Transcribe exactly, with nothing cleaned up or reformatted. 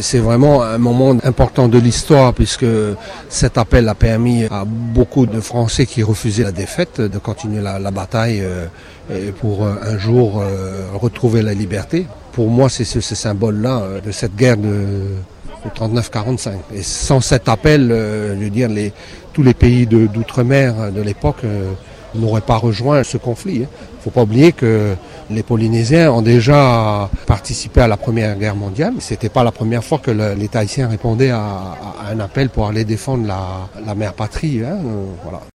c'est vraiment un moment important de l'histoire puisque cet appel a permis à beaucoup de Français qui refusaient la défaite de continuer la, la bataille euh, et pour euh, un jour euh, retrouver la liberté. Pour moi, c'est ce, ce symbole-là euh, de cette guerre de, de trente-neuf quarante-cinq. Et sans cet appel, euh, je veux dire, les, tous les pays de, d'outre-mer de l'époque euh, n'auraient pas rejoint ce conflit. Il ne faut pas oublier que les Polynésiens ont déjà participé à la Première Guerre mondiale. Ce n'était pas la première fois que le, l'État haïtien répondait à, à un appel pour aller défendre la, la mère patrie. Hein, euh, voilà.